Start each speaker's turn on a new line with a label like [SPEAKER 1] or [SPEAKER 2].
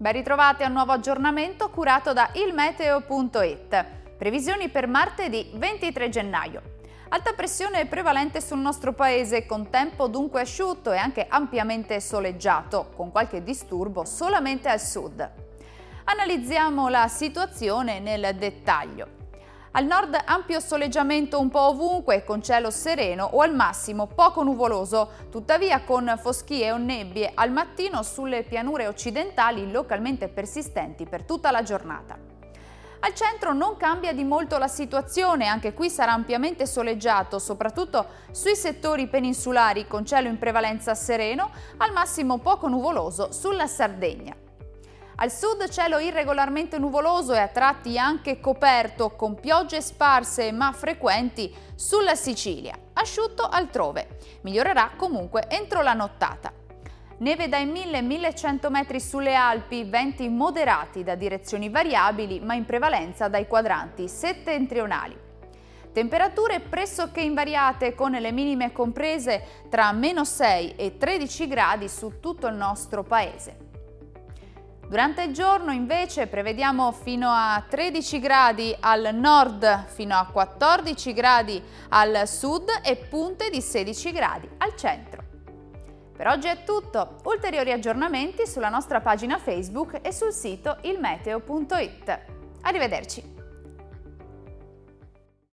[SPEAKER 1] Ben ritrovati a un nuovo aggiornamento curato da ilmeteo.it. Previsioni per martedì 23 gennaio. Alta pressione prevalente sul nostro paese, con tempo dunque asciutto e anche ampiamente soleggiato, con qualche disturbo solamente al sud. Analizziamo la situazione nel dettaglio. Al nord ampio soleggiamento un po' ovunque, con cielo sereno o al massimo poco nuvoloso, tuttavia con foschie o nebbie al mattino sulle pianure occidentali localmente persistenti per tutta la giornata. Al centro non cambia di molto la situazione, anche qui sarà ampiamente soleggiato, soprattutto sui settori peninsulari con cielo in prevalenza sereno, al massimo poco nuvoloso sulla Sardegna. Al sud cielo irregolarmente nuvoloso e a tratti anche coperto, con piogge sparse ma frequenti sulla Sicilia. Asciutto altrove. Migliorerà comunque entro la nottata. Neve dai 1000-1100 metri sulle Alpi, venti moderati da direzioni variabili ma in prevalenza dai quadranti settentrionali. Temperature pressoché invariate con le minime comprese tra -6 e 13 gradi su tutto il nostro paese. Durante il giorno invece prevediamo fino a 13 gradi al nord, fino a 14 gradi al sud e punte di 16 gradi al centro. Per oggi è tutto, ulteriori aggiornamenti sulla nostra pagina Facebook e sul sito ilmeteo.it. Arrivederci!